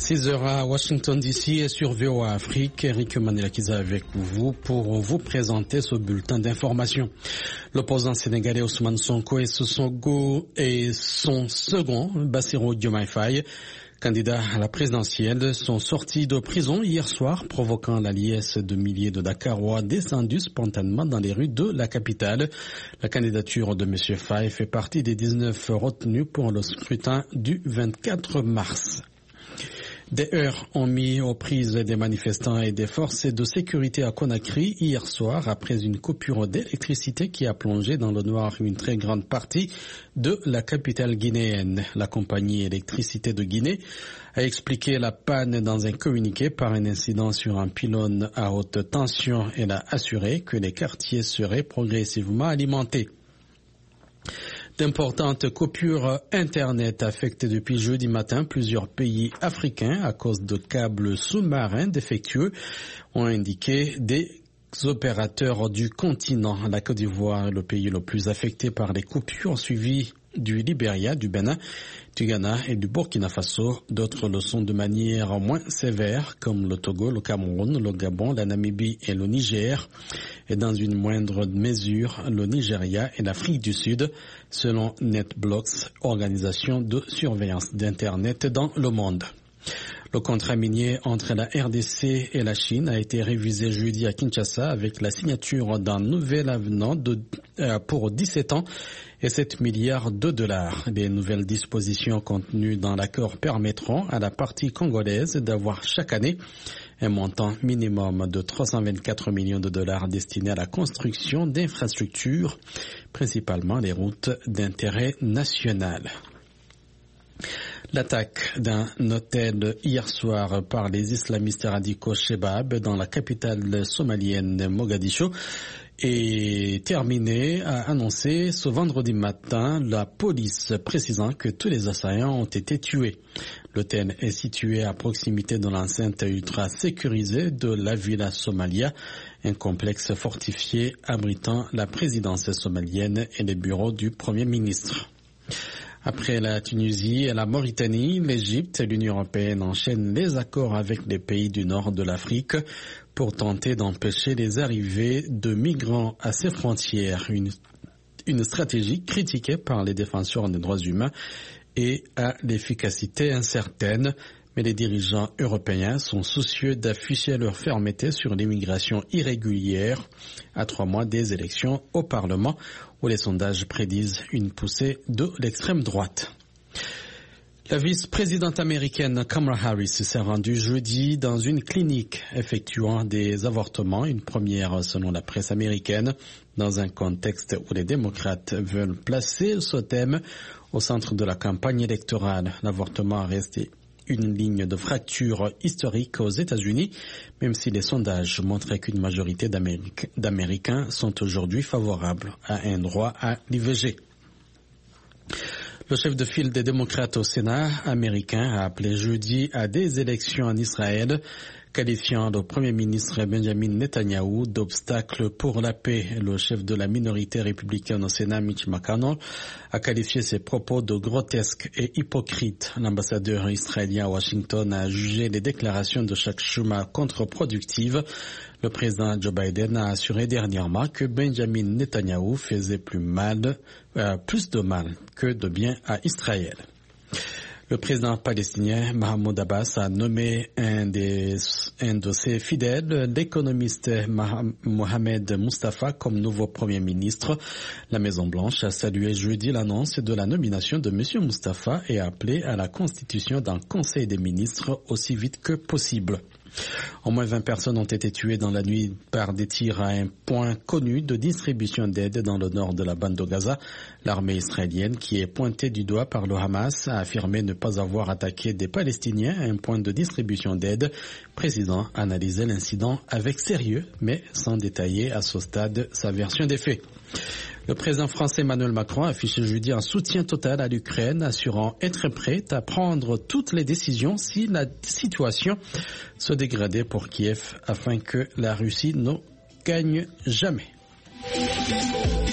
6 heures à Washington DC et sur VOA Afrique. Eric Manelakiza avec vous pour vous présenter ce bulletin d'information. L'opposant sénégalais Ousmane Sonko et son second, Bassirou Diomaye Faye, candidat à la présidentielle, sont sortis de prison hier soir, provoquant la liesse de milliers de Dakarois descendus spontanément dans les rues de la capitale. La candidature de M. Faye fait partie des 19 retenus pour le scrutin du 24 mars. Des heurts ont mis aux prises des manifestants et des forces de sécurité à Conakry hier soir après une coupure d'électricité qui a plongé dans le noir une très grande partie de la capitale guinéenne. La compagnie Électricité de Guinée a expliqué la panne dans un communiqué par un incident sur un pylône à haute tension. Elle a assuré que les quartiers seraient progressivement alimentés. D'importantes coupures Internet affectent depuis jeudi matin plusieurs pays africains à cause de câbles sous-marins défectueux, ont indiqué des opérateurs du continent. La Côte d'Ivoire est le pays le plus affecté par les coupures, suivi du Libéria, du Bénin, du Ghana et du Burkina Faso. D'autres le sont de manière moins sévère, comme le Togo, le Cameroun, le Gabon, la Namibie et le Niger, et dans une moindre mesure, le Nigeria et l'Afrique du Sud, selon NetBlocks, organisation de surveillance d'Internet dans le monde. Le contrat minier entre la RDC et la Chine a été révisé jeudi à Kinshasa avec la signature d'un nouvel avenant pour 17 ans et 7 milliards de dollars. Les nouvelles dispositions contenues dans l'accord permettront à la partie congolaise d'avoir chaque année un montant minimum de 324 millions de dollars destinés à la construction d'infrastructures, principalement les routes d'intérêt national. L'attaque d'un hôtel hier soir par les islamistes radicaux Shebab dans la capitale somalienne Mogadiscio est terminée, a annoncé ce vendredi matin la police, précisant que tous les assaillants ont été tués. L'hôtel est situé à proximité de l'enceinte ultra sécurisée de la Villa Somalia, un complexe fortifié abritant la présidence somalienne et les bureaux du Premier ministre. Après la Tunisie et la Mauritanie, l'Égypte et l'Union européenne enchaînent les accords avec les pays du nord de l'Afrique pour tenter d'empêcher les arrivées de migrants à ses frontières. Une stratégie critiquée par les défenseurs des droits humains et à l'efficacité incertaine. Mais les dirigeants européens sont soucieux d'afficher leur fermeté sur l'immigration irrégulière à 3 mois des élections au Parlement, où les sondages prédisent une poussée de l'extrême droite. La vice-présidente américaine Kamala Harris s'est rendue jeudi dans une clinique effectuant des avortements, une première selon la presse américaine, dans un contexte où les démocrates veulent placer ce thème au centre de la campagne électorale. L'avortement a resté une ligne de fracture historique aux États-Unis, même si les sondages montraient qu'une majorité d'Américains sont aujourd'hui favorables à un droit à l'IVG. Le chef de file des démocrates au Sénat américain a appelé jeudi à des élections en Israël, qualifiant le Premier ministre Benjamin Netanyahou d'obstacle pour la paix. Le chef de la minorité républicaine au Sénat, Mitch McConnell, a qualifié ses propos de grotesques et hypocrites. L'ambassadeur israélien à Washington a jugé les déclarations de Chuck Schumer contre-productives. Le président Joe Biden a assuré dernièrement que Benjamin Netanyahou faisait plus de mal que de bien à Israël. Le président palestinien Mahmoud Abbas a nommé un de ses fidèles, l'économiste Mohamed Mustafa, comme nouveau Premier ministre. La Maison-Blanche a salué jeudi l'annonce de la nomination de M. Mustafa et a appelé à la constitution d'un Conseil des ministres aussi vite que possible. Au moins 20 personnes ont été tuées dans la nuit par des tirs à un point connu de distribution d'aide dans le nord de la bande de Gaza. L'armée israélienne, qui est pointée du doigt par le Hamas, a affirmé ne pas avoir attaqué des Palestiniens à un point de distribution d'aide, précisant analyser l'incident avec sérieux, mais sans détailler à ce stade sa version des faits. Le président français Emmanuel Macron a affiché jeudi un soutien total à l'Ukraine, assurant être prêt à prendre toutes les décisions si la situation se dégradait pour Kiev afin que la Russie ne gagne jamais.